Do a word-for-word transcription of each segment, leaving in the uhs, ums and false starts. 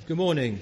Good morning.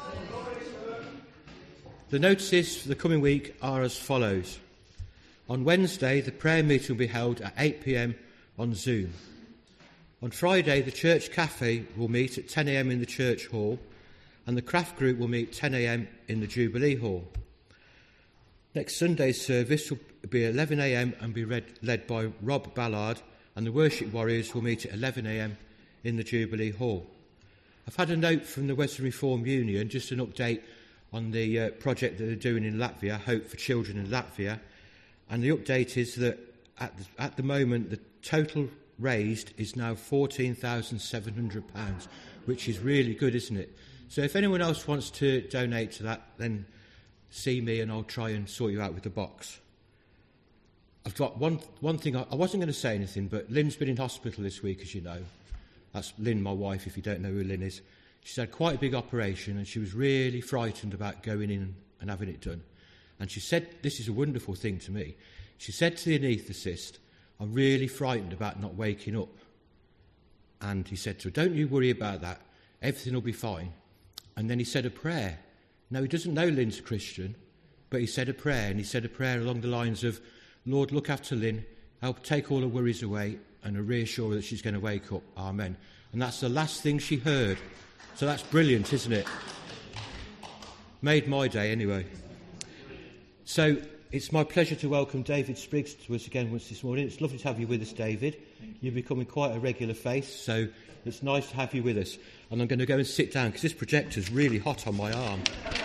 The notices for the coming week are as follows. On Wednesday, the prayer meeting will be held at eight p m on Zoom. On Friday, the church cafe will meet at ten a m in the church hall, and the craft group will meet ten a m in the Jubilee Hall. Next Sunday's service will be eleven a m and be read, led by Rob Ballard, and the worship warriors will meet at eleven a m in the Jubilee Hall. I've had a note from the Western Reform Union, just an update on the uh, project that they're doing in Latvia, Hope for Children in Latvia. And the update is that at the, at the moment, the total raised is now fourteen thousand seven hundred pounds, which is really good, isn't it? So if anyone else wants to donate to that, then see me and I'll try and sort you out with the box. I've got one one thing. I, I wasn't going to say anything, but Lynn's been in hospital this week, as you know. That's Lynn, my wife, if you don't know who Lynn is. She's had quite a big operation and she was really frightened about going in and having it done. And she said, this is a wonderful thing to me, she said to the anaesthetist, I'm really frightened about not waking up. And he said to her, don't you worry about that, everything will be fine. And then he said a prayer. Now, he doesn't know Lynn's a Christian, but he said a prayer, and he said a prayer along the lines of, Lord, look after Lynn, help take all her worries away, and reassure her that she's going to wake up. Amen. And that's the last thing she heard. So that's brilliant, isn't it? Made my day anyway. So it's my pleasure to welcome David Spriggs to us again once this morning. It's lovely to have you with us, David. You're becoming quite a regular face, so it's nice to have you with us. And I'm going to go and sit down because this projector's really hot on my arm.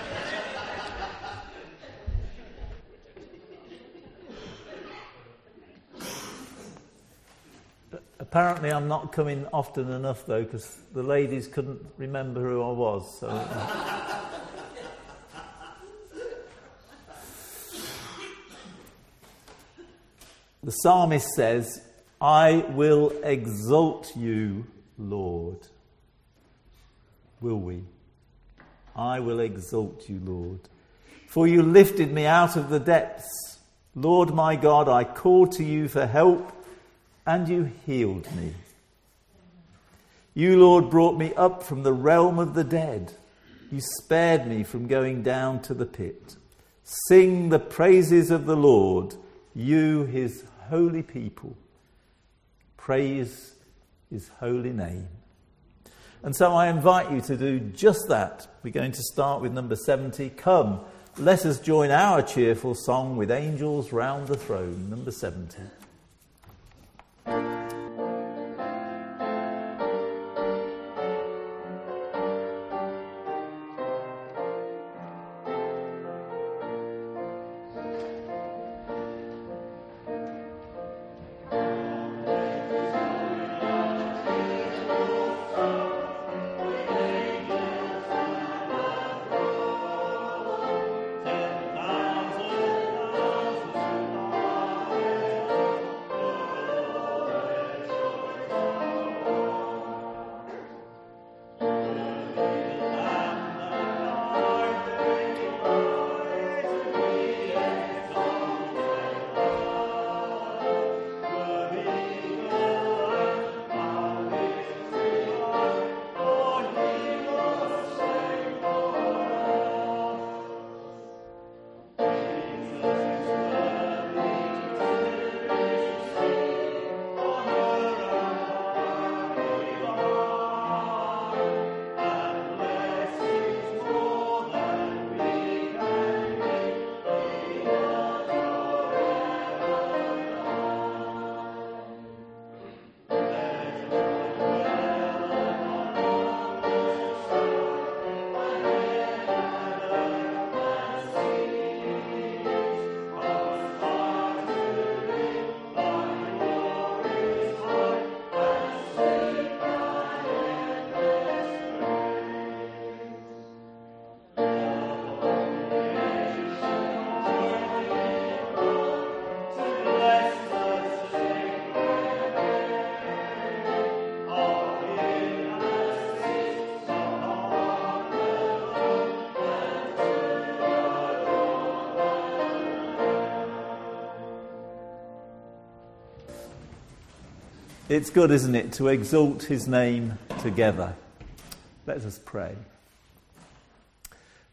Apparently I'm not coming often enough, though, because the ladies couldn't remember who I was. So. The psalmist says, I will exalt you, Lord. Will we? I will exalt you, Lord. For you lifted me out of the depths. Lord my God, I called to you for help, and you healed me. You, Lord, brought me up from the realm of the dead. You spared me from going down to the pit. Sing the praises of the Lord, you, his holy people. Praise his holy name. And so I invite you to do just that. We're going to start with number seventy. Come, let us join our cheerful song with angels round the throne. Number seventy. It's good, isn't it, to exalt his name together. Let us pray.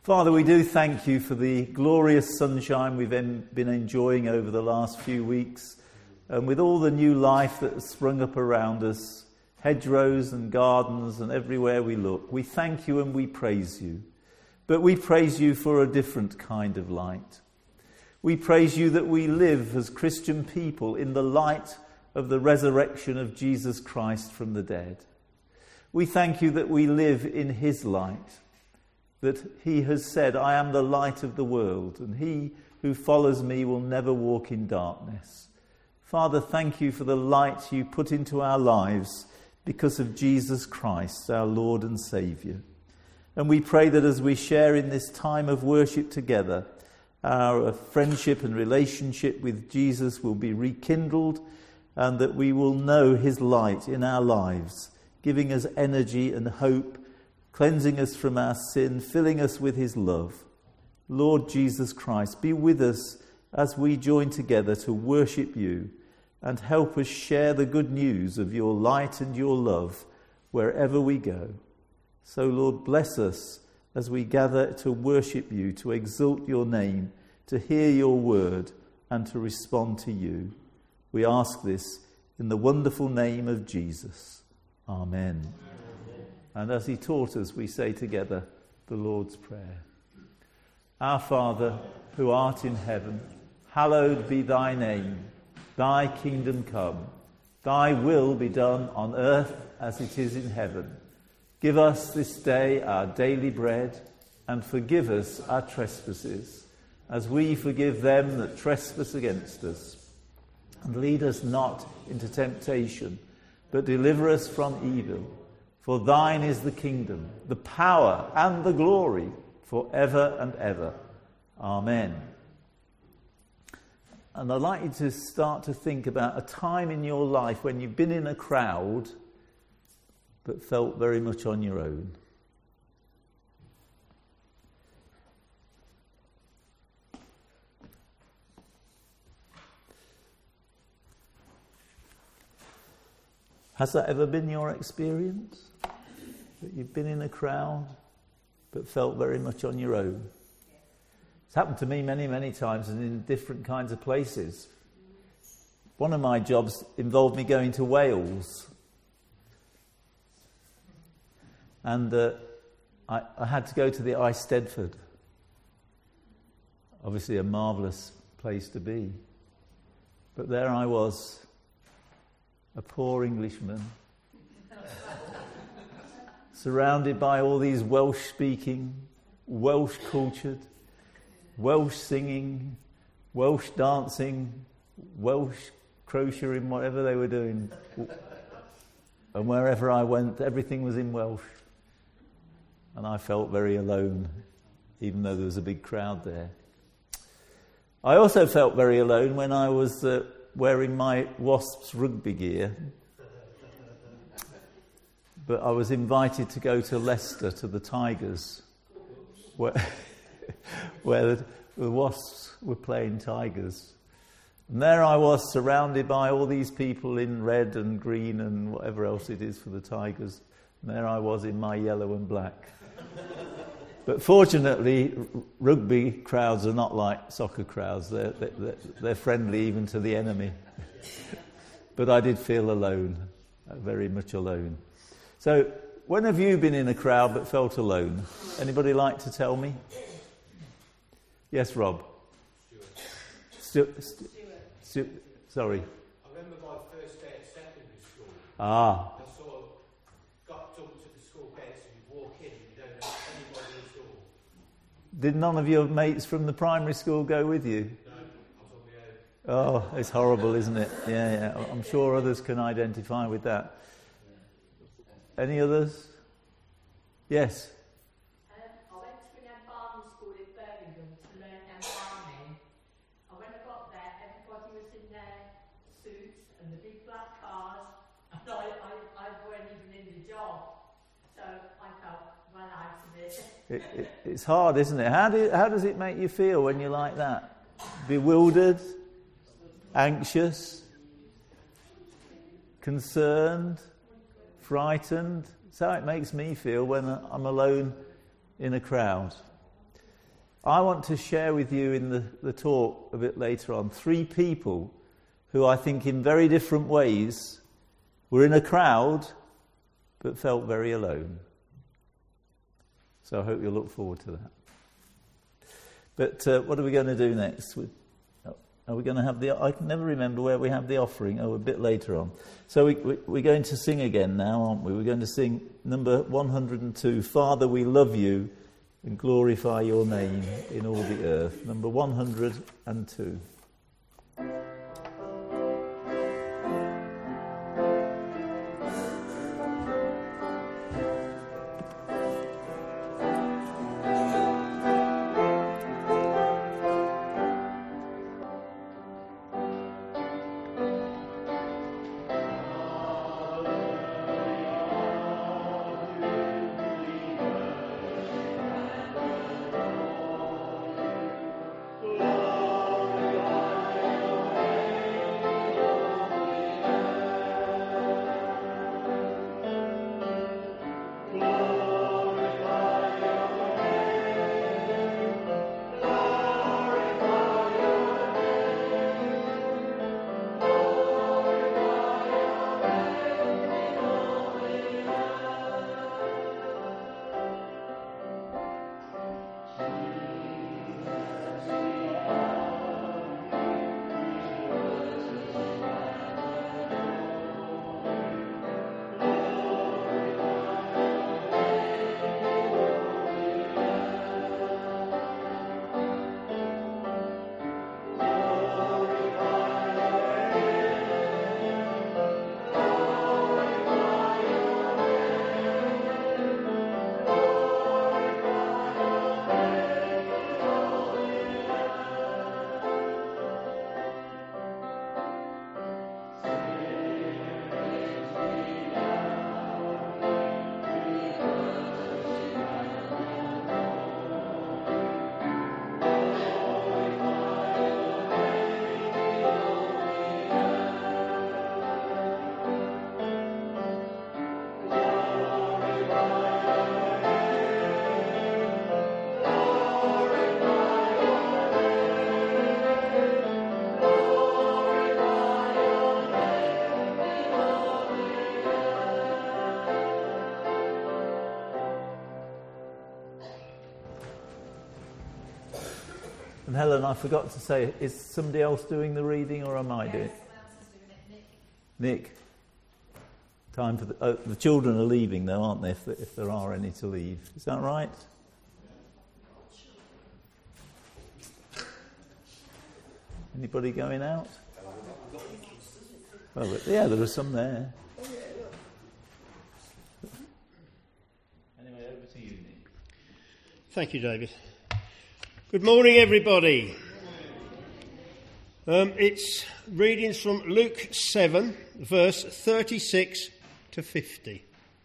Father, we do thank you for the glorious sunshine we've en- been enjoying over the last few weeks, and with all the new life that has sprung up around us, hedgerows and gardens and everywhere we look. We thank you and we praise you. But we praise you for a different kind of light. We praise you that we live as Christian people in the light of the resurrection of Jesus Christ from the dead. We thank you that we live in his light, that he has said, I am the light of the world, and he who follows me will never walk in darkness. Father, thank you for the light you put into our lives because of Jesus Christ, our Lord and Saviour. And we pray that as we share in this time of worship together, our friendship and relationship with Jesus will be rekindled, and that we will know his light in our lives, giving us energy and hope, cleansing us from our sin, filling us with his love. Lord Jesus Christ, be with us as we join together to worship you, and help us share the good news of your light and your love wherever we go. So, Lord, bless us as we gather to worship you, to exalt your name, to hear your word, and to respond to you. We ask this in the wonderful name of Jesus. Amen. Amen. And as he taught us, we say together the Lord's Prayer. Our Father, who art in heaven, hallowed be thy name. Thy kingdom come. Thy will be done on earth as it is in heaven. Give us this day our daily bread, and forgive us our trespasses, as we forgive them that trespass against us. And lead us not into temptation, but deliver us from evil. For thine is the kingdom, the power, and the glory, for ever and ever. Amen. And I'd like you to start to think about a time in your life when you've been in a crowd but felt very much on your own. Has that ever been your experience? That you've been in a crowd but felt very much on your own? It's happened to me many, many times and in different kinds of places. One of my jobs involved me going to Wales. And uh, I, I had to go to the Eisteddfod. Obviously a marvellous place to be. But there I was, a poor Englishman, surrounded by all these Welsh-speaking, Welsh-cultured, Welsh singing, Welsh dancing, Welsh crocheting, whatever they were doing. And wherever I went, everything was in Welsh. And I felt very alone, even though there was a big crowd there. I also felt very alone when I was uh, wearing my Wasps rugby gear. But I was invited to go to Leicester, to the Tigers, where, where the, the Wasps were playing Tigers. And there I was, surrounded by all these people in red and green and whatever else it is for the Tigers. And there I was in my yellow and black. But fortunately, r- rugby crowds are not like soccer crowds. They're, they're, they're friendly even to the enemy. But I did feel alone, very much alone. So, when have you been in a crowd but felt alone? Anybody like to tell me? Yes, Rob. Stuart. Stu- Stu- Stu- sorry. I remember my first day at secondary school. Ah. I sort of got jumped at the school gates and you walk in and you don't know anybody at all. Did none of your mates from the primary school go with you? No, I was on my own. Oh, it's horrible, isn't it? Yeah, yeah. I'm sure others can identify with that. Any others? Yes. Um, I went to an farming school in Birmingham to learn how farming. And when I got there, everybody was in their suits and the big black cars, and I, I, I weren't even in the job. So I felt well out of it. It, it, it's hard, isn't it? How do how does it make you feel when you're like that? Bewildered, anxious, concerned, frightened. That's how it makes me feel when I'm alone in a crowd. I want to share with you in the, the talk a bit later on three people who I think in very different ways were in a crowd but felt very alone. So I hope you'll look forward to that. But uh, what are we going to do next? We, are we going to have the... I can never remember where we have the offering. Oh, a bit later on. So we, we, we're going to sing again now, aren't we? We're going to sing number one hundred and two, Father, we love you and glorify your name in all the earth. Number one hundred and two. And Helen, I forgot to say, is somebody else doing the reading or am I doing it? Nick. Nick. Time for the, oh, the children are leaving though, aren't they, if, the, if there are any to leave. Is that right? Anybody going out? Oh, yeah, there are some there. Anyway, over to you, Nick. Thank you, David. Good morning, everybody. Um, it's readings from Luke seven, verse thirty-six to fifty.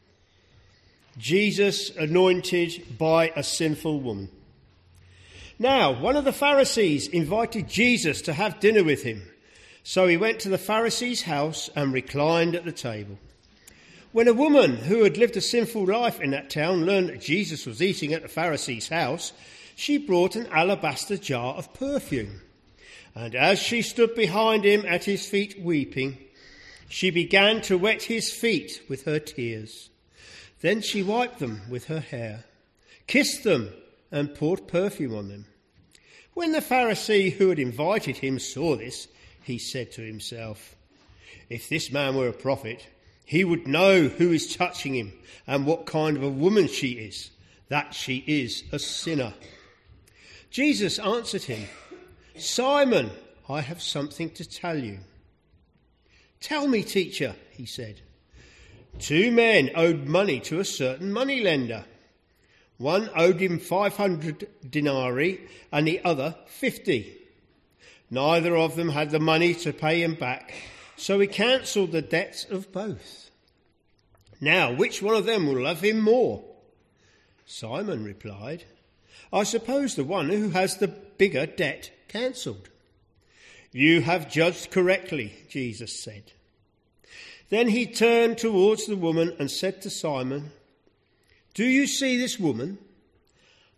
Jesus anointed by a sinful woman. Now, one of the Pharisees invited Jesus to have dinner with him. So he went to the Pharisee's house and reclined at the table. When a woman who had lived a sinful life in that town learned that Jesus was eating at the Pharisee's house, she brought an alabaster jar of perfume. And as she stood behind him at his feet weeping, she began to wet his feet with her tears. Then she wiped them with her hair, kissed them, and poured perfume on them. When the Pharisee who had invited him saw this, he said to himself, "If this man were a prophet, he would know who is touching him and what kind of a woman she is, that she is a sinner." Jesus answered him, "Simon, I have something to tell you." "Tell me, teacher," he said. Two men owed money to a certain moneylender. One owed him five hundred denarii and the other fifty. Neither of them had the money to pay him back, so he cancelled the debts of both. Now, which one of them will love him more? Simon replied, "I suppose the one who has the bigger debt cancelled." "You have judged correctly," Jesus said. Then he turned towards the woman and said to Simon, "Do you see this woman?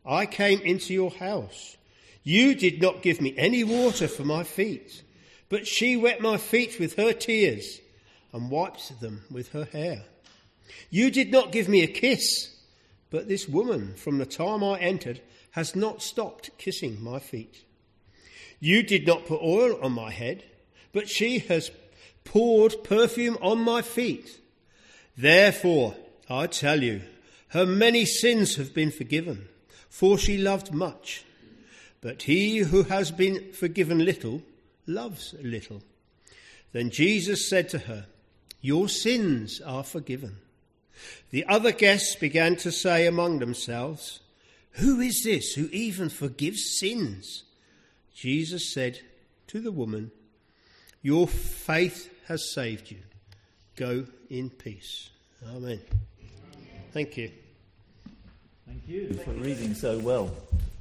I came into your house. You did not give me any water for my feet, but she wet my feet with her tears and wiped them with her hair. You did not give me a kiss, but this woman from the time I entered has not stopped kissing my feet. You did not put oil on my head, but she has poured perfume on my feet. Therefore, I tell you, her many sins have been forgiven, for she loved much. But he who has been forgiven little loves little. Then Jesus said to her, your sins are forgiven. The other guests began to say among themselves, who is this who even forgives sins? Jesus said to the woman, your faith has saved you. Go in peace. Amen. Thank you. Thank you for reading so well.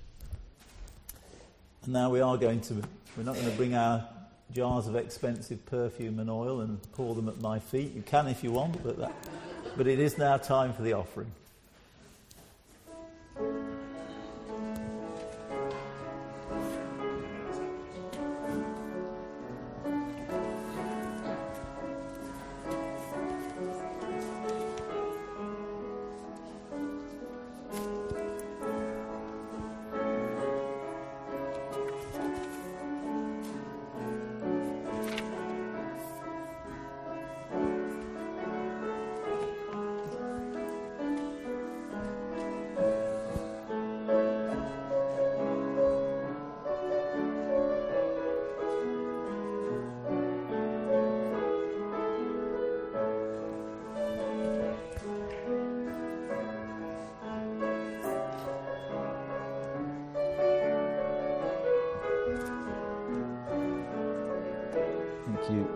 And now we are going to, we're not going to bring our jars of expensive perfume and oil and pour them at my feet. You can if you want, but that, but it is now time for the offering. Thank you.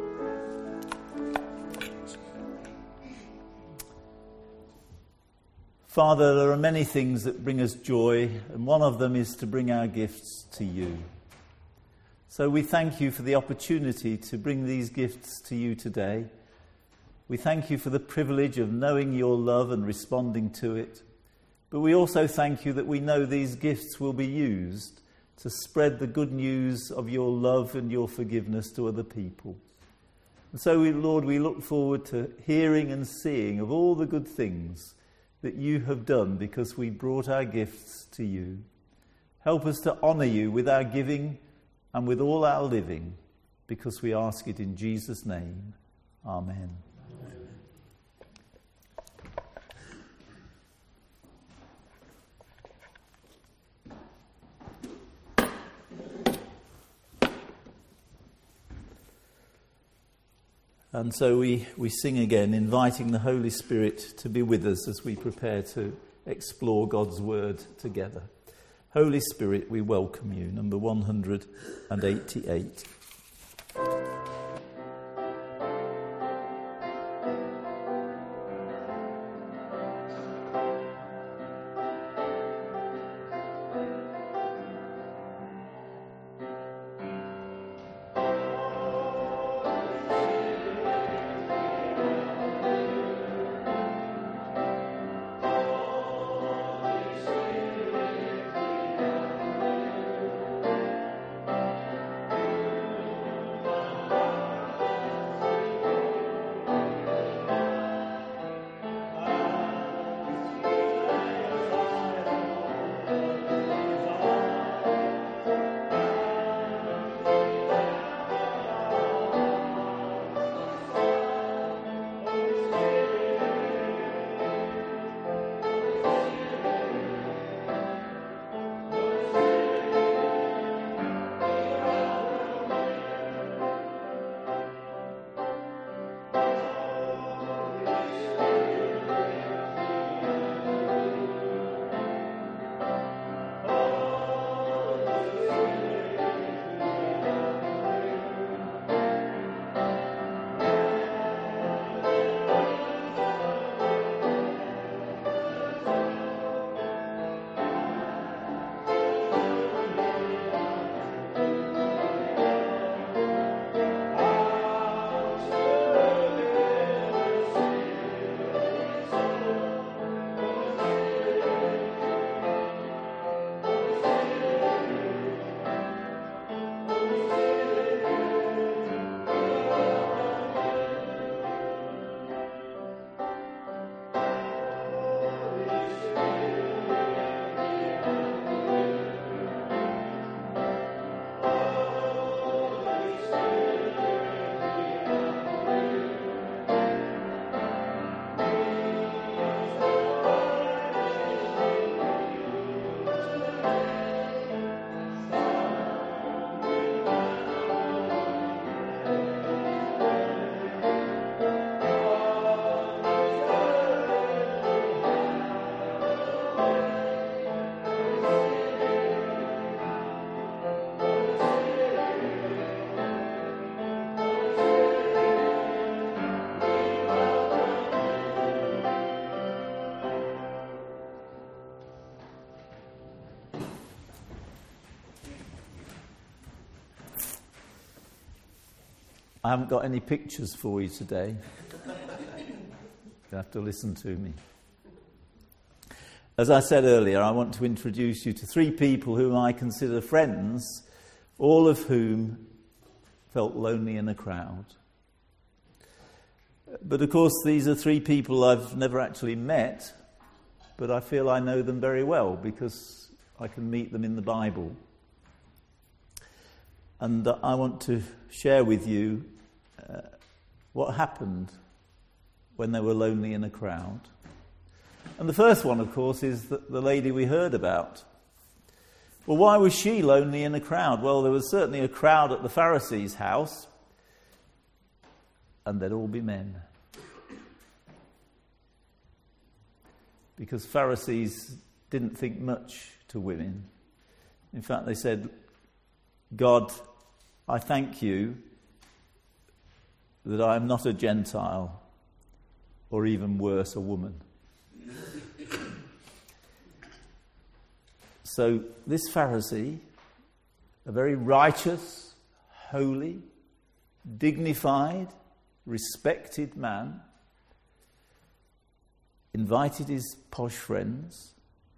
Father, there are many things that bring us joy, and one of them is to bring our gifts to you. So we thank you for the opportunity to bring these gifts to you today. We thank you for the privilege of knowing your love and responding to it. But we also thank you that we know these gifts will be used to spread the good news of your love and your forgiveness to other people. And so, we, Lord, we look forward to hearing and seeing of all the good things that you have done because we brought our gifts to you. Help us to honour you with our giving and with all our living, because we ask it in Jesus' name. Amen. And so we, we sing again, inviting the Holy Spirit to be with us as we prepare to explore God's Word together. Holy Spirit, we welcome you. Number one hundred eighty-eight. Spirit, I haven't got any pictures for you today. You have to listen to me. As I said earlier, I want to introduce you to three people whom I consider friends, all of whom felt lonely in a crowd. But of course, these are three people I've never actually met, but I feel I know them very well because I can meet them in the Bible. And I want to share with you uh, what happened when they were lonely in a crowd. And the first one, of course, is the, the lady we heard about. Well, why was she lonely in a crowd? Well, there was certainly a crowd at the Pharisees' house, and they'd all be men. Because Pharisees didn't think much to women. In fact, they said, God, I thank you that I am not a Gentile, or even worse, a woman. So this Pharisee, a very righteous, holy, dignified, respected man, invited his posh friends,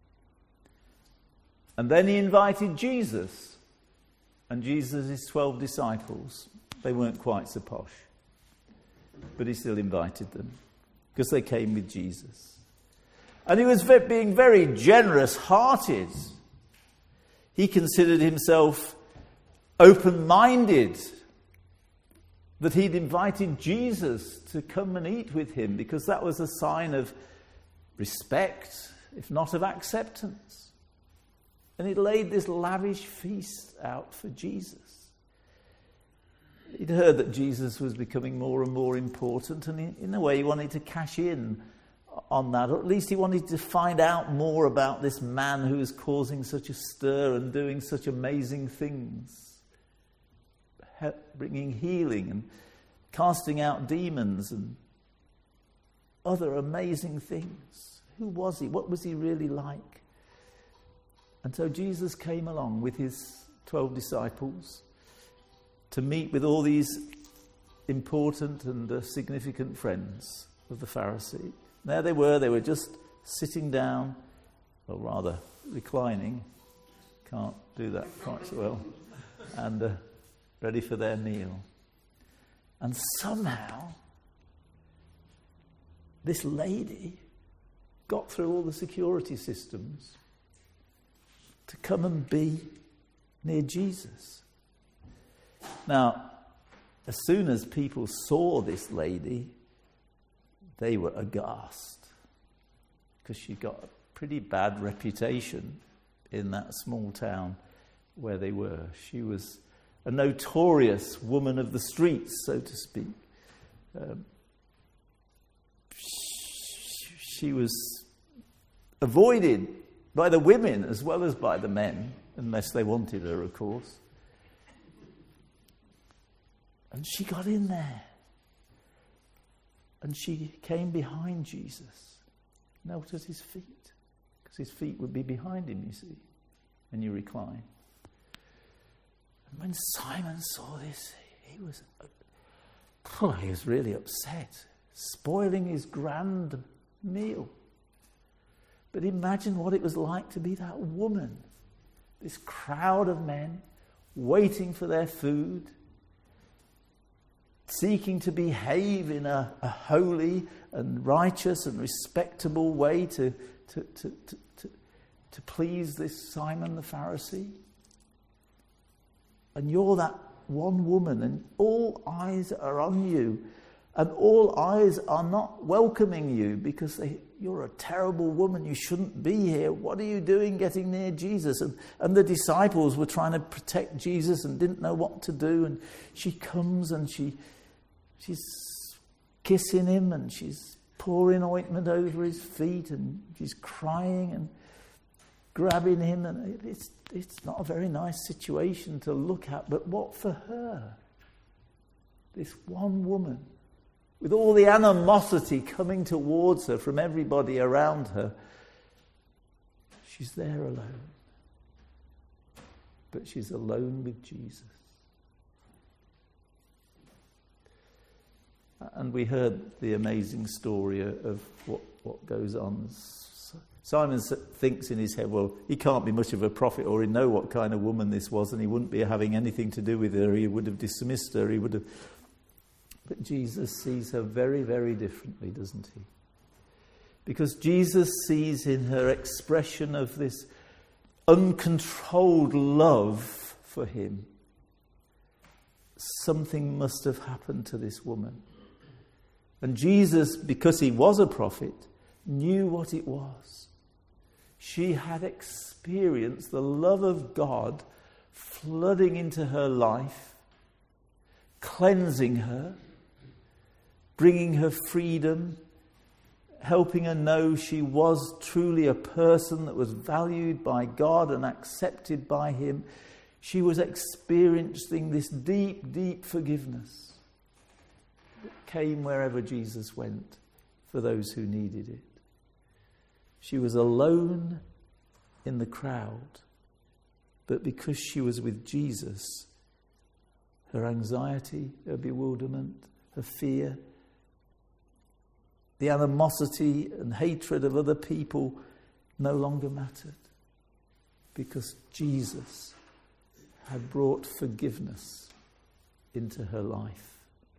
and then he invited Jesus and Jesus' twelve disciples. They weren't quite so posh, but he still invited them because they came with Jesus. And he was being very generous-hearted. He considered himself open-minded, that he'd invited Jesus to come and eat with him because that was a sign of respect, if not of acceptance. And he laid this lavish feast out for Jesus. He'd heard that Jesus was becoming more and more important, and he, in a way he wanted to cash in on that, or at least he wanted to find out more about this man who was causing such a stir and doing such amazing things, bringing healing and casting out demons and other amazing things. Who was he? What was he really like? And so Jesus came along with his twelve disciples to meet with all these important and uh, significant friends of the Pharisee. There they were, they were just sitting down, or rather reclining, can't do that quite so well, and uh, ready for their meal. And somehow, this lady got through all the security systems to come and be near Jesus. Now, as soon as people saw this lady, they were aghast because she got a pretty bad reputation in that small town where they were. She was a notorious woman of the streets, so to speak. Um, she was avoided by the women as well as by the men, unless they wanted her, of course. And she got in there. And she came behind Jesus, knelt at his feet, because his feet would be behind him, you see, when you recline. And when Simon saw this, he was, oh, he was really upset, spoiling his grand meal. But imagine what it was like to be that woman, this crowd of men waiting for their food, seeking to behave in a, a holy and righteous and respectable way to, to, to, to, to, to please this Simon the Pharisee. And you're that one woman, and all eyes are on you, and all eyes are not welcoming you because they, you're a terrible woman, you shouldn't be here. What are you doing getting near Jesus? And, and the disciples were trying to protect Jesus and didn't know what to do, and she comes and she She's kissing him and she's pouring ointment over his feet and she's crying and grabbing him. And it's, it's not a very nice situation to look at. But what for her? This one woman, with all the animosity coming towards her from everybody around her, she's there alone. But she's alone with Jesus. And we heard the amazing story of what, what goes on. Simon thinks in his head, well, he can't be much of a prophet, or he know what kind of woman this was, and he wouldn't be having anything to do with her. He would have dismissed her. He would have. But Jesus sees her very, very differently, doesn't he? Because Jesus sees in her expression of this uncontrolled love for him, something must have happened to this woman. And Jesus, because he was a prophet, knew what it was. She had experienced the love of God flooding into her life, cleansing her, bringing her freedom, helping her know she was truly a person that was valued by God and accepted by him. She was experiencing this deep, deep forgiveness that came wherever Jesus went for those who needed it. She was alone in the crowd, but because she was with Jesus, her anxiety, her bewilderment, her fear, the animosity and hatred of other people no longer mattered, because Jesus had brought forgiveness into her life.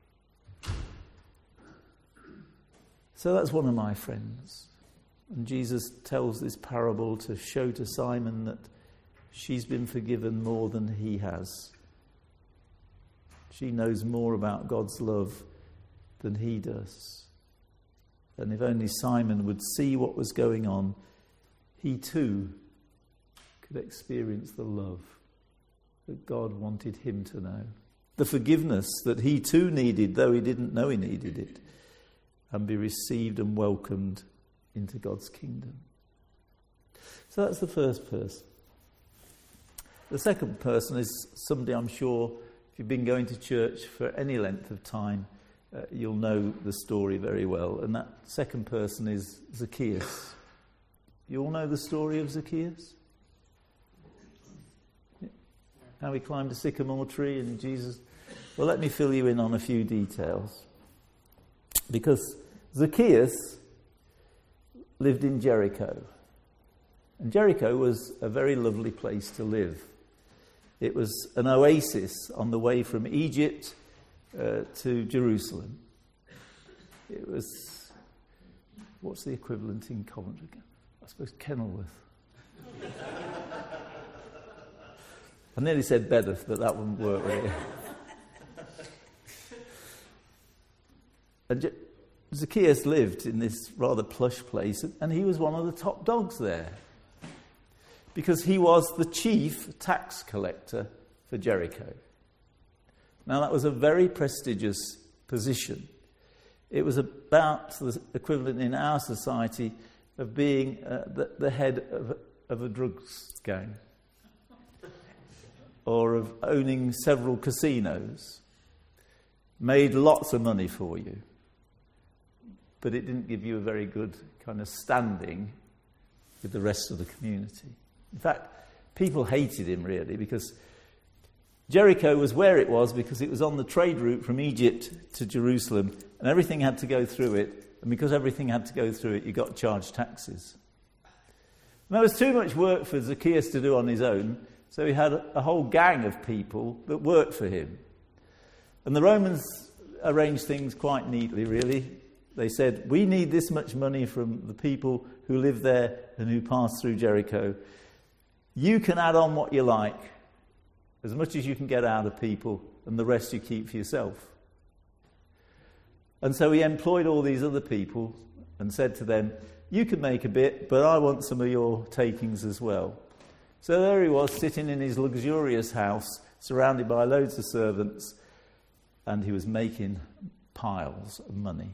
So that's one of my friends. And Jesus tells this parable to show to Simon that she's been forgiven more than he has. She knows more about God's love than he does. And if only Simon would see what was going on, he too could experience the love that God wanted him to know. The forgiveness that he too needed, though he didn't know he needed it, and be received and welcomed into God's kingdom. So that's the first person. The second person is somebody I'm sure, if you've been going to church for any length of time, uh, you'll know the story very well. And that second person is Zacchaeus. You all know the story of Zacchaeus? Yeah. How he climbed a sycamore tree and Jesus... Well, let me fill you in on a few details. Because Zacchaeus lived in Jericho. And Jericho was a very lovely place to live. It was an oasis on the way from Egypt uh, to Jerusalem. It was, what's the equivalent in Coventry? I suppose Kenilworth. I nearly said Bedworth, but that wouldn't work really. And Je- Zacchaeus lived in this rather plush place, and he was one of the top dogs there, because he was the chief tax collector for Jericho. Now, that was a very prestigious position. It was about the equivalent in our society of being uh, the, the head of, of a drugs gang, or of owning several casinos. Made lots of money for you, but it didn't give you a very good kind of standing with the rest of the community. In fact, people hated him really, because Jericho was where it was because it was on the trade route from Egypt to Jerusalem, and everything had to go through it, and because everything had to go through it, you got charged taxes. And there was too much work for Zacchaeus to do on his own, so he had a whole gang of people that worked for him. And the Romans arranged things quite neatly, really. They said, we need this much money from the people who live there and who pass through Jericho. You can add on what you like, as much as you can get out of people, and the rest you keep for yourself. And so he employed all these other people and said to them, you can make a bit, but I want some of your takings as well. So there he was, sitting in his luxurious house, surrounded by loads of servants, and he was making piles of money.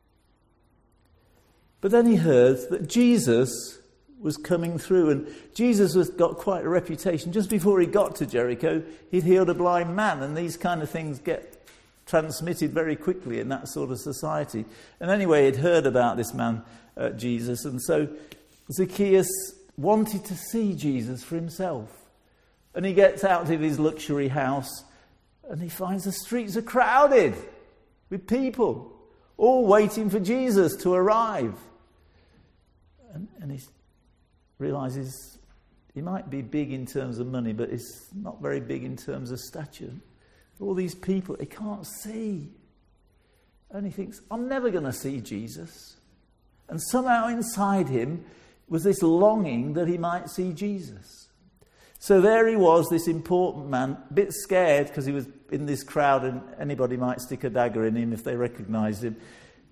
But then he heard that Jesus was coming through, and Jesus has got quite a reputation. Just before he got to Jericho, he'd healed a blind man, and these kind of things get transmitted very quickly in that sort of society. And anyway, he'd heard about this man, uh, Jesus, and so Zacchaeus wanted to see Jesus for himself. And he gets out of his luxury house, and he finds the streets are crowded with people. all waiting for Jesus to arrive. And, and he realises he might be big in terms of money, but he's not very big in terms of stature. All these people, he can't see. And he thinks, I'm never going to see Jesus. And somehow inside him was this longing that he might see Jesus. So there he was, this important man, a bit scared because he was in this crowd and anybody might stick a dagger in him if they recognised him.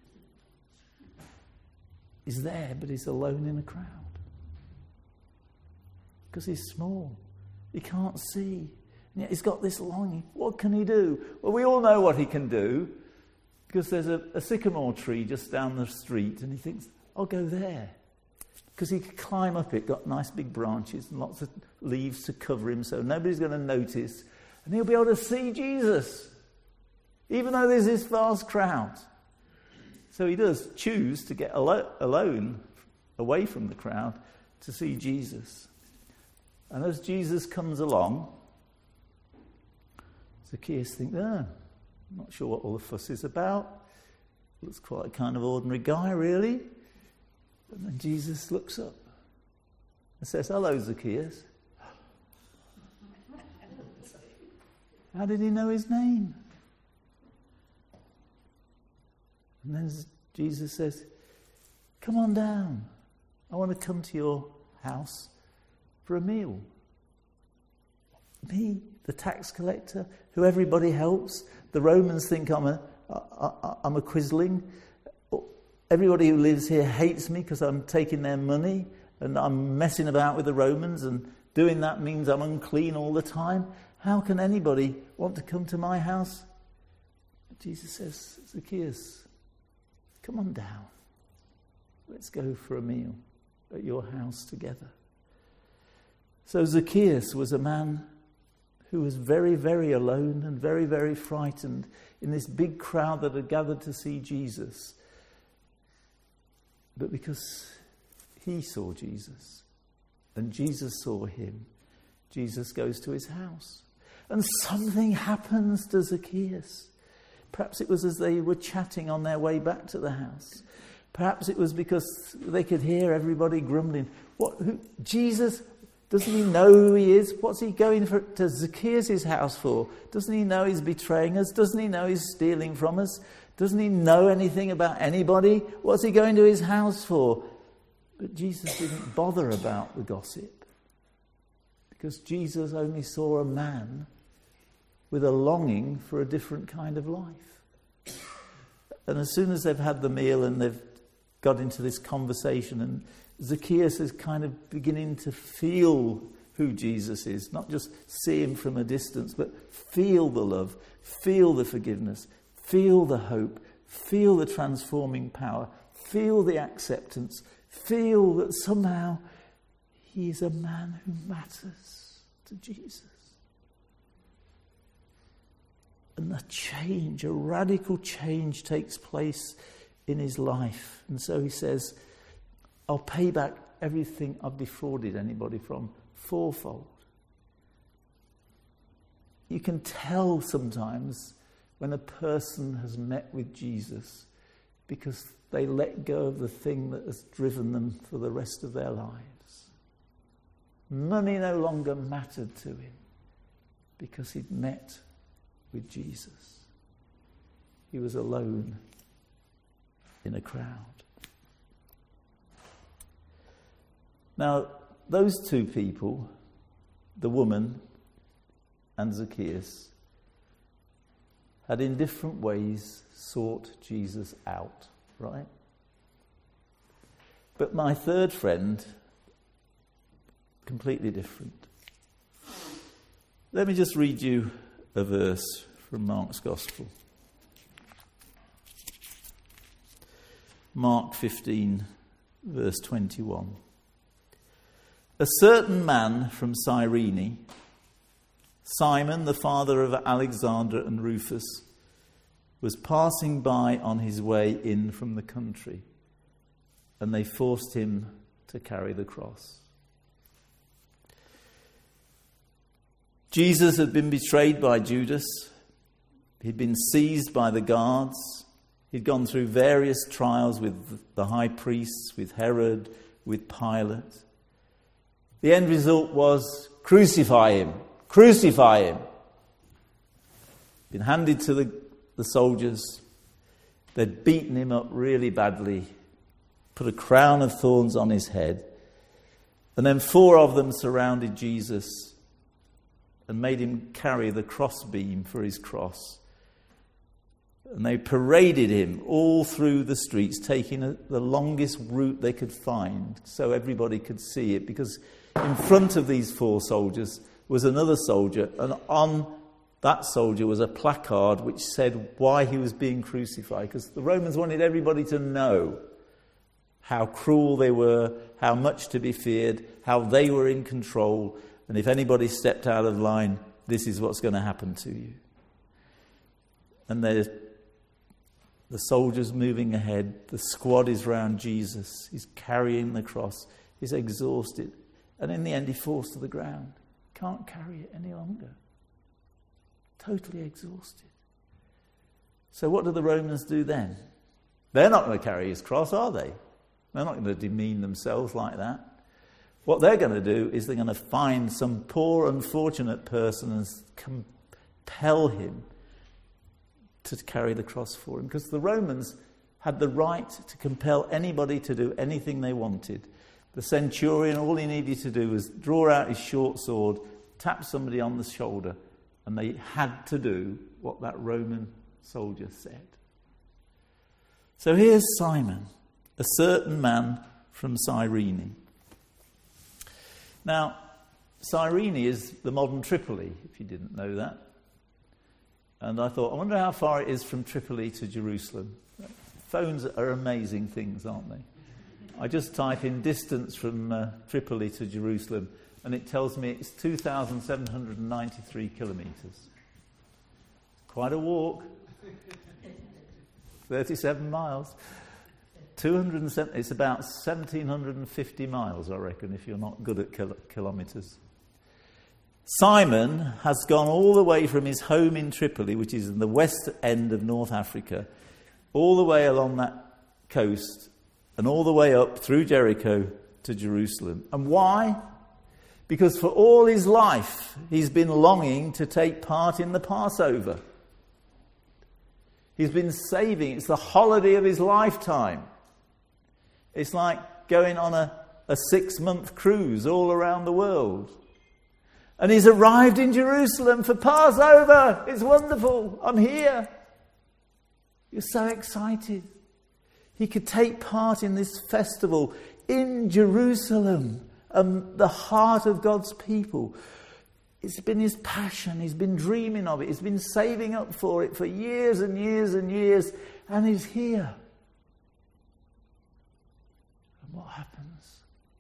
He's there, but he's alone in a crowd. Because he's small. He can't see. And yet he's got this longing. What can he do? Well, we all know what he can do. Because there's a, a sycamore tree just down the street. And he thinks, I'll go there. Because he could climb up it, got nice big branches and lots of leaves to cover him. So nobody's going to notice. And he'll be able to see Jesus. Even though there's this vast crowd. So he does choose to get alo- alone, away from the crowd, to see Jesus. And as Jesus comes along, Zacchaeus thinks, oh, I'm not sure what all the fuss is about. Looks quite a kind of ordinary guy, really. And then Jesus looks up and says, hello, Zacchaeus. How did he know his name? And then Jesus says, come on down. I want to come to your house for a meal. Me, the tax collector, who everybody helps. The Romans think I'm a, I, I'm a quisling. Everybody who lives here hates me because I'm taking their money and I'm messing about with the Romans, and doing that means I'm unclean all the time. How can anybody want to come to my house? Jesus says, Zacchaeus, come on down. Let's go for a meal at your house together. So Zacchaeus was a man who was very, very alone and very, very frightened in this big crowd that had gathered to see Jesus. But because he saw Jesus and Jesus saw him, Jesus goes to his house. And something happens to Zacchaeus. Perhaps it was as they were chatting on their way back to the house. Perhaps it was because they could hear everybody grumbling. What? Who, Jesus, doesn't he know who he is? What's he going for, to Zacchaeus' house for? Doesn't he know he's betraying us? Doesn't he know he's stealing from us? Doesn't he know anything about anybody? What's he going to his house for? But Jesus didn't bother about the gossip. Because Jesus only saw a man with a longing for a different kind of life. And as soon as they've had the meal and they've got into this conversation, and Zacchaeus is kind of beginning to feel who Jesus is, not just see him from a distance, but feel the love, feel the forgiveness, feel the hope, feel the transforming power, feel the acceptance, feel that somehow he is a man who matters to Jesus. And a change, a radical change takes place in his life. And so he says, I'll pay back everything I've defrauded anybody from fourfold. You can tell sometimes when a person has met with Jesus because they let go of the thing that has driven them for the rest of their lives. Money no longer mattered to him because he'd met with Jesus. He was alone in a crowd. Now, those two people, the woman and Zacchaeus, had in different ways sought Jesus out, right? But my third friend, completely different. Let me just read you a verse from Mark's Gospel. Mark fifteen, verse twenty-one. A certain man from Cyrene, Simon, the father of Alexander and Rufus, was passing by on his way in from the country, and they forced him to carry the cross. Jesus had been betrayed by Judas. He'd been seized by the guards. He'd gone through various trials with the high priests, with Herod, with Pilate. The end result was crucify him, crucify him. Been handed to the, the soldiers. They'd beaten him up really badly, put a crown of thorns on his head, and then four of them surrounded Jesus and made him carry the crossbeam for his cross. And they paraded him all through the streets, taking a, the longest route they could find so everybody could see it, because in front of these four soldiers was another soldier, and on that soldier was a placard which said why he was being crucified, because the Romans wanted everybody to know how cruel they were, how much to be feared, how they were in control, and if anybody stepped out of line, this is what's going to happen to you. And there's the soldiers moving ahead, the squad is round Jesus, he's carrying the cross, he's exhausted, and in the end he falls to the ground, can't carry it any longer. Totally exhausted. So what do the Romans do then? They're not going to carry his cross, are they? They're not going to demean themselves like that. What they're going to do is they're going to find some poor, unfortunate person and compel him to carry the cross for him. Because the Romans had the right to compel anybody to do anything they wanted. The centurion, all he needed to do was draw out his short sword, tap somebody on the shoulder, and they had to do what that Roman soldier said. So here's Simon, a certain man from Cyrene. Now, Cyrene is the modern Tripoli, if you didn't know that. And I thought, I wonder how far it is from Tripoli to Jerusalem. Phones are amazing things, aren't they? I just type in distance from uh, Tripoli to Jerusalem, and it tells me it's two thousand seven hundred ninety-three kilometres. Quite a walk. thirty-seven miles. two hundred seven, it's about one thousand seven hundred fifty miles, I reckon, if you're not good at kil- kilometres. Simon has gone all the way from his home in Tripoli, which is in the west end of North Africa, all the way along that coast, and all the way up through Jericho to Jerusalem. And why? Because for all his life, he's been longing to take part in the Passover. He's been saving. It's the holiday of his lifetime. It's like going on a, a six-month cruise all around the world. And he's arrived in Jerusalem for Passover. It's wonderful. I'm here. You're so excited. He could take part in this festival in Jerusalem, um, the heart of God's people. It's been his passion. He's been dreaming of it. He's been saving up for it for years and years and years. And he's here. And what happens?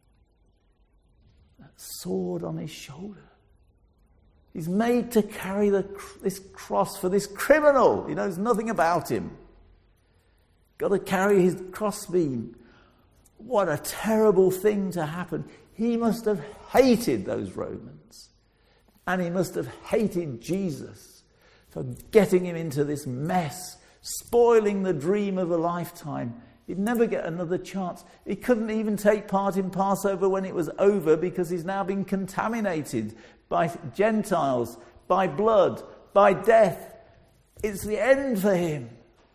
That sword on his shoulder. He's made to carry the, this cross for this criminal. He knows nothing about him. Got to carry his crossbeam. What a terrible thing to happen. He must have hated those Romans. And he must have hated Jesus for getting him into this mess, spoiling the dream of a lifetime. He'd never get another chance. He couldn't even take part in Passover when it was over, because he's now been contaminated by Gentiles, by blood, by death. It's the end for him.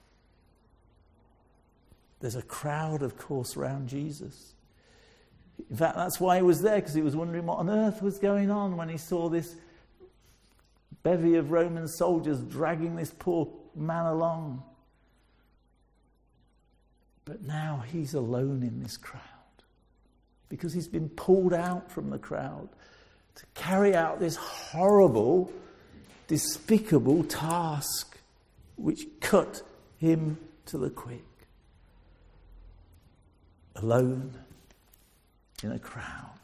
There's a crowd, of course, around Jesus. In fact, that's why he was there, because he was wondering what on earth was going on when he saw this bevy of Roman soldiers dragging this poor man along. But now he's alone in this crowd, because he's been pulled out from the crowd to carry out this horrible, despicable task which cut him to the quick. Alone in a crowd.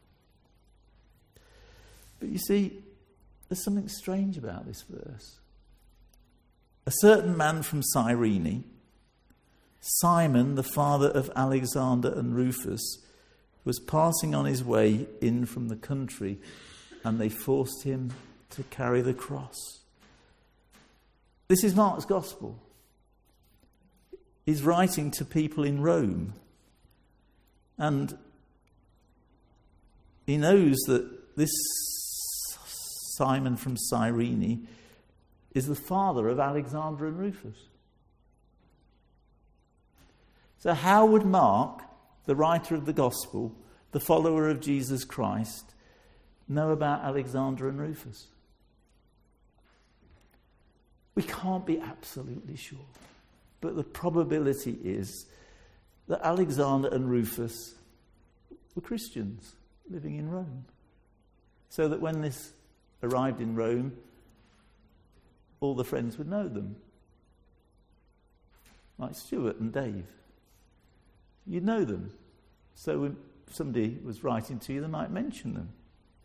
But you see, there's something strange about this verse. A certain man from Cyrene, Simon, the father of Alexander and Rufus, was passing on his way in from the country, and they forced him to carry the cross. This is Mark's gospel. He's writing to people in Rome. And he knows that this Simon from Cyrene is the father of Alexander and Rufus. So how would Mark, the writer of the Gospel, the follower of Jesus Christ, know about Alexander and Rufus? We can't be absolutely sure. But the probability is that Alexander and Rufus were Christians living in Rome. So that when this arrived in Rome, all the friends would know them. Like Stuart and Dave. You'd know them. So when somebody was writing to you, they might mention them.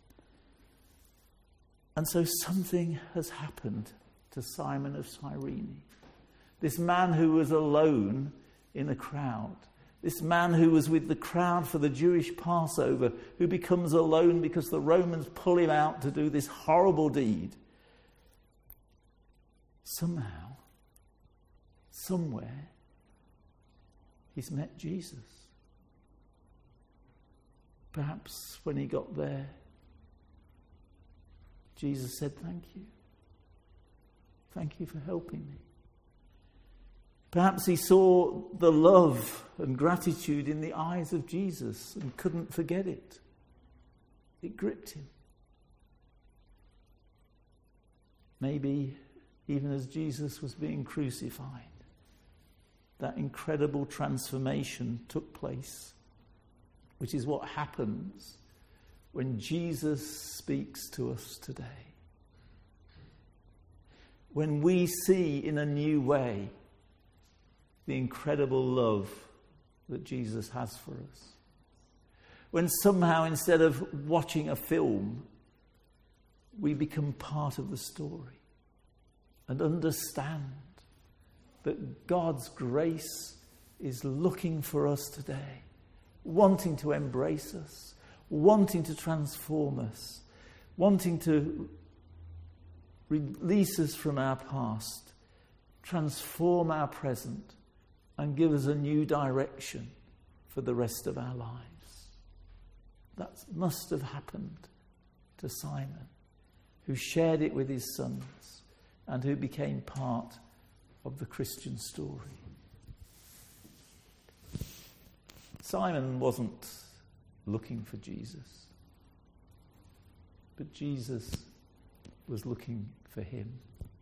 And so something has happened to Simon of Cyrene. This man who was alone in a crowd. This man who was with the crowd for the Jewish Passover, who becomes alone because the Romans pull him out to do this horrible deed. Somehow, somewhere, he's met Jesus. Perhaps when he got there, Jesus said, "Thank you. Thank you for helping me." Perhaps he saw the love and gratitude in the eyes of Jesus and couldn't forget it. It gripped him. Maybe even as Jesus was being crucified, that incredible transformation took place, which is what happens when Jesus speaks to us today. When we see in a new way the incredible love that Jesus has for us. When somehow, instead of watching a film, we become part of the story and understand that God's grace is looking for us today, wanting to embrace us, wanting to transform us, wanting to release us from our past, transform our present, and give us a new direction for the rest of our lives. That must have happened to Simon, who shared it with his sons and who became part of the Christian story. Simon wasn't looking for Jesus, but Jesus was looking for him.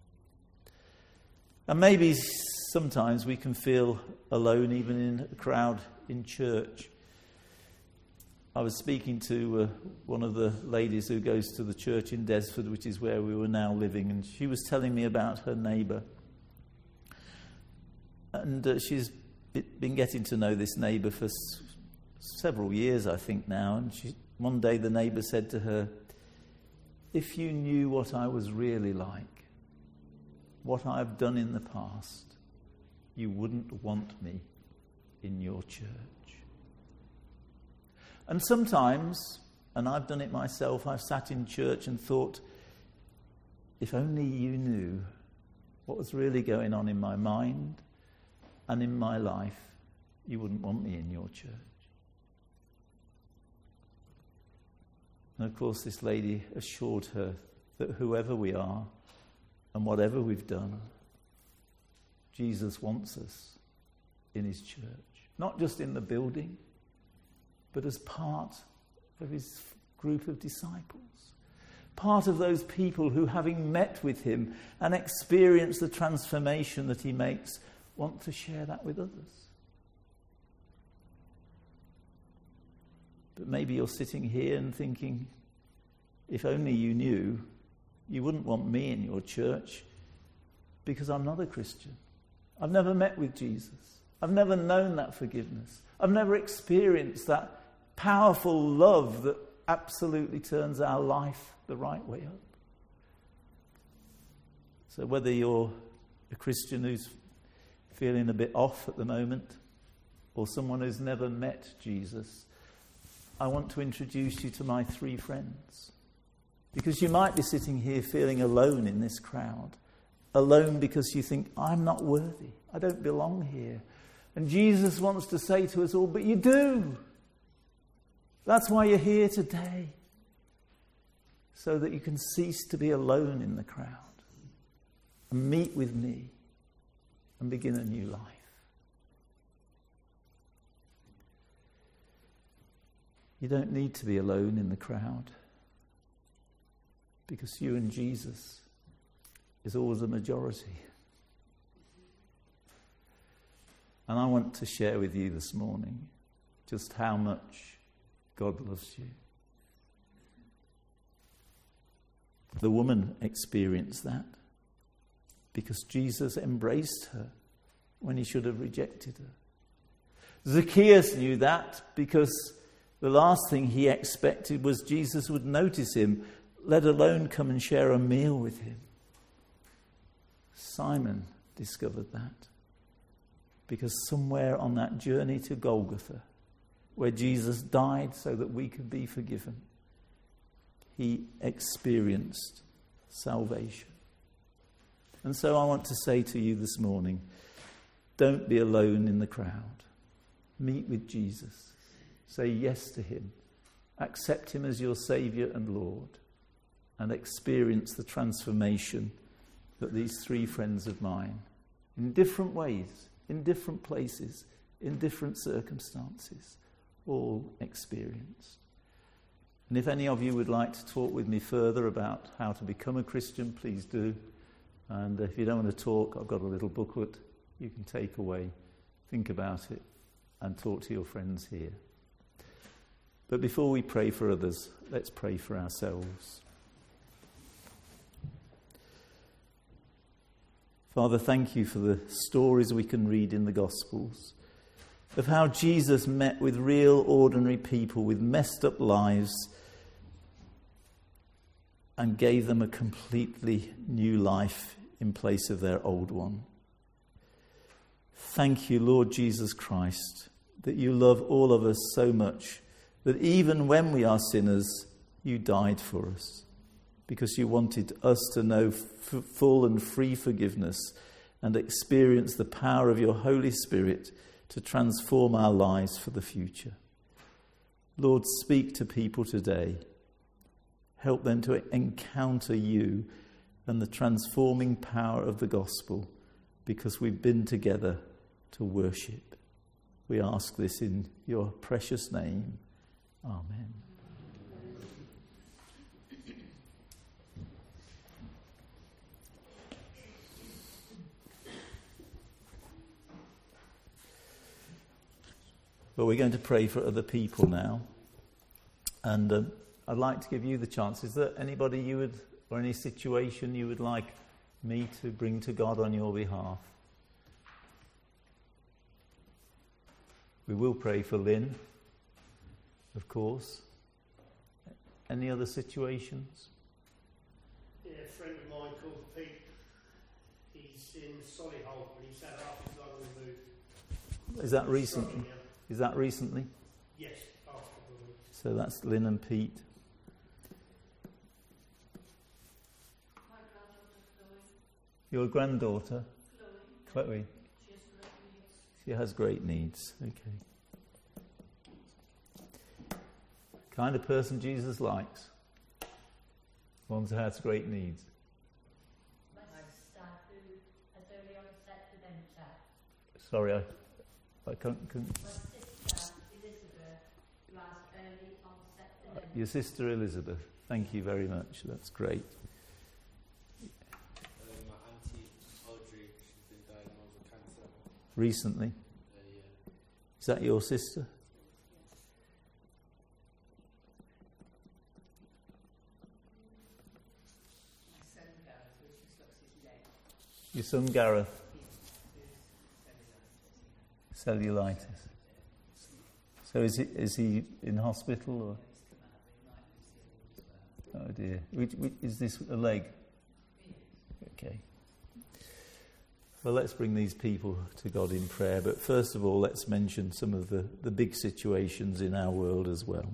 And maybe sometimes we can feel alone even in a crowd in church. I was speaking to uh, one of the ladies who goes to the church in Desford, which is where we were now living, and she was telling me about her neighbour. And uh, she's been getting to know this neighbour for s- several years, I think now, and she, one day the neighbour said to her, "If you knew what I was really like, what I've done in the past, you wouldn't want me in your church." And sometimes, and I've done it myself, I've sat in church and thought, if only you knew what was really going on in my mind and in my life, you wouldn't want me in your church. And of course, this lady assured her that whoever we are and whatever we've done, Jesus wants us in his church. Not just in the building, but as part of his group of disciples. Part of those people who, having met with him and experienced the transformation that he makes, want to share that with others. But maybe you're sitting here and thinking, if only you knew, you wouldn't want me in your church because I'm not a Christian. I've never met with Jesus. I've never known that forgiveness. I've never experienced that powerful love that absolutely turns our life the right way up. So whether you're a Christian who's feeling a bit off at the moment, or someone who's never met Jesus, I want to introduce you to my three friends. Because you might be sitting here feeling alone in this crowd. Alone because you think, I'm not worthy. I don't belong here. And Jesus wants to say to us all, but you do. That's why you're here today. So that you can cease to be alone in the crowd and meet with me and begin a new life. You don't need to be alone in the crowd, because you and Jesus is always a majority. And I want to share with you this morning just how much God loves you. The woman experienced that because Jesus embraced her when he should have rejected her. Zacchaeus knew that because the last thing he expected was Jesus would notice him, let alone come and share a meal with him. Simon discovered that because somewhere on that journey to Golgotha, where Jesus died so that we could be forgiven, he experienced salvation. And so I want to say to you this morning, don't be alone in the crowd. Meet with Jesus. Say yes to him. Accept him as your Saviour and Lord. And experience the transformation that these three friends of mine, in different ways, in different places, in different circumstances, all experienced. And if any of you would like to talk with me further about how to become a Christian, please do. And if you don't want to talk, I've got a little booklet you can take away, think about it, and talk to your friends here. But before we pray for others, let's pray for ourselves. Father, thank you for the stories we can read in the Gospels of how Jesus met with real, ordinary people with messed up lives and gave them a completely new life in place of their old one. Thank you, Lord Jesus Christ, that you love all of us so much that even when we are sinners, you died for us because you wanted us to know f- full and free forgiveness and experience the power of your Holy Spirit to transform our lives for the future. Lord, speak to people today. Help them to encounter you and the transforming power of the gospel because we've been together to worship. We ask this in your precious name. Amen. Well, we're going to pray for other people now. And um, I'd like to give you the chance. Is there anybody you would, or any situation you would like me to bring to God on your behalf? We will pray for Lynn, of course. Any other situations? Yeah, a friend of mine called Pete. He's in Solihull and he's had half his lung removed. Is that recently? Struggling, yeah. Is that recently? Yes, past couple of weeks. So that's Lynn and Pete. My granddaughter Chloe. Your granddaughter, Chloe. Chloe. She has great needs. She has great needs. Okay. Kind of person Jesus likes. One who has great needs. My sister who has early onset dementia. Sorry, I, I can't, couldn't. My sister Elizabeth who has early onset dementia. Your sister Elizabeth. Thank you very much. That's great. Uh, my auntie Audrey, she's been diagnosed with cancer. Recently. Uh, yeah. Is that your sister? Your son Gareth. Cellulitis. So is he, is he in hospital or? Oh dear. Which, which, is this a leg? Okay. Well, let's bring these people to God in prayer. But first of all, let's mention some of the, the big situations in our world as well.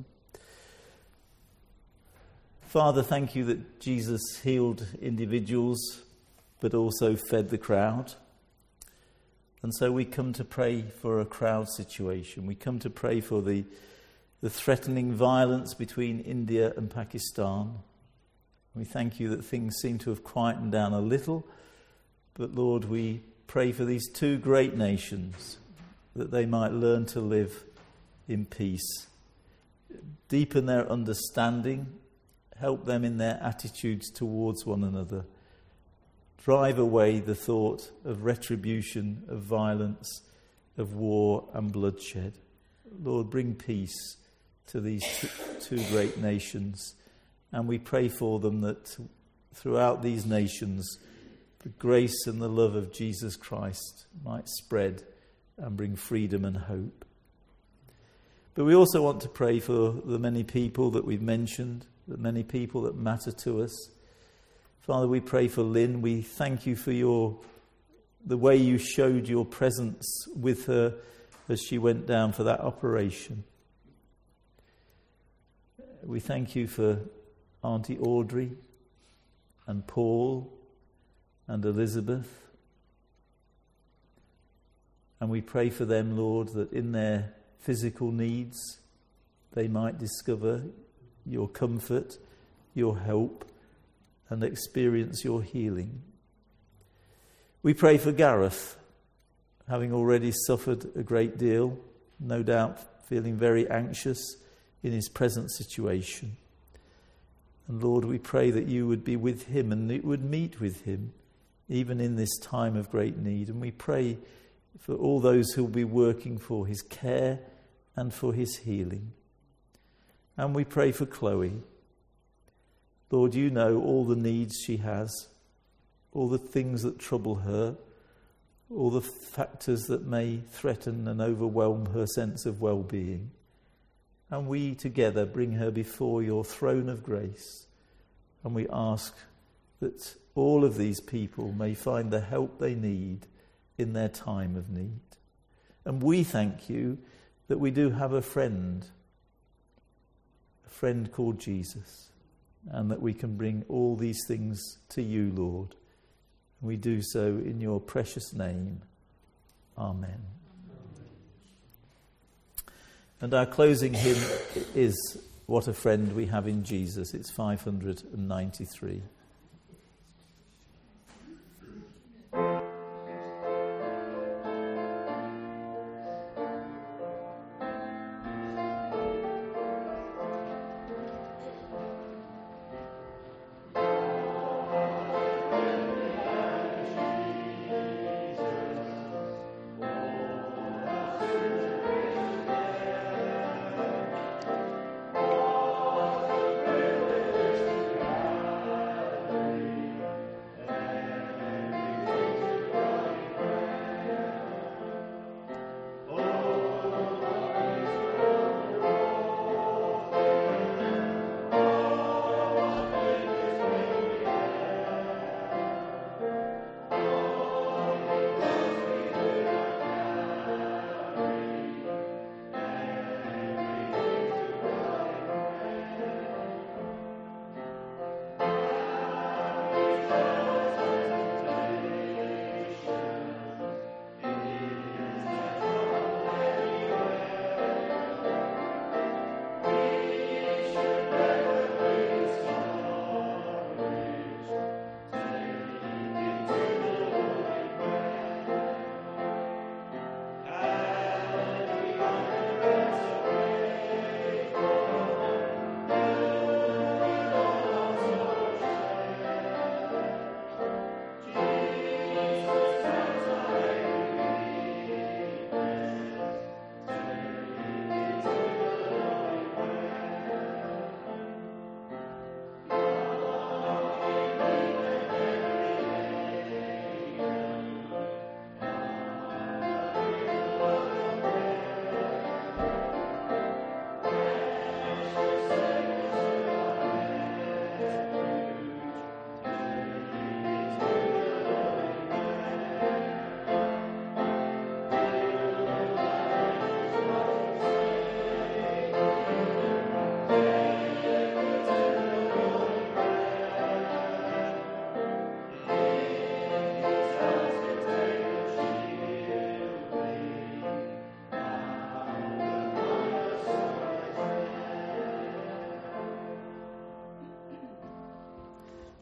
Father, thank you that Jesus healed individuals but also fed the crowd. And so we come to pray for a crowd situation. We come to pray for the, the threatening violence between India and Pakistan. We thank you that things seem to have quietened down a little. But Lord, we pray for these two great nations, that they might learn to live in peace. Deepen their understanding. Help them in their attitudes towards one another. Drive away the thought of retribution, of violence, of war and bloodshed. Lord, bring peace to these two, two great nations. And we pray for them that throughout these nations, the grace and the love of Jesus Christ might spread and bring freedom and hope. But we also want to pray for the many people that we've mentioned, the many people that matter to us. Father, we pray for Lynn. We thank you for your the way you showed your presence with her as she went down for that operation. We thank you for Auntie Audrey and Paul and Elizabeth. And we pray for them, Lord, that in their physical needs they might discover your comfort, your help, and experience your healing. We pray for Gareth, having already suffered a great deal, no doubt feeling very anxious in his present situation. And Lord, we pray that you would be with him and that you would meet with him even in this time of great need. And we pray for all those who will be working for his care and for his healing. And we pray for Chloe. Lord, you know all the needs she has, all the things that trouble her, all the factors that may threaten and overwhelm her sense of well-being. And we together bring her before your throne of grace. And we ask that all of these people may find the help they need in their time of need. And we thank you that we do have a friend, a friend called Jesus, and that we can bring all these things to you, Lord. And we do so in your precious name. Amen. And our closing hymn is What a Friend We Have in Jesus. It's five hundred ninety-three.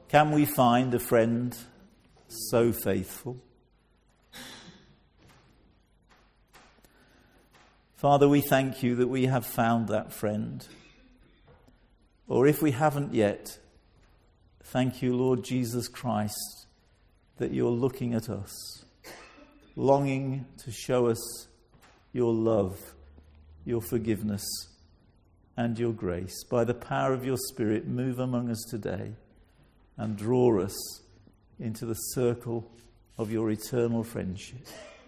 Can we find a friend so faithful? Father, we thank you that we have found that friend. Or if we haven't yet, thank you, Lord Jesus Christ, that you're looking at us, longing to show us your love, your forgiveness, and your grace. By the power of your Spirit, move among us today and draw us into the circle of your eternal friendship.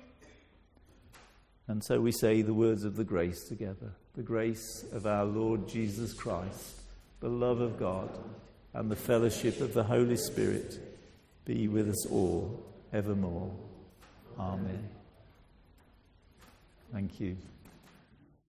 And so we say the words of the grace together. The grace of our Lord Jesus Christ, the love of God, and the fellowship of the Holy Spirit be with us all evermore. Amen. Thank you.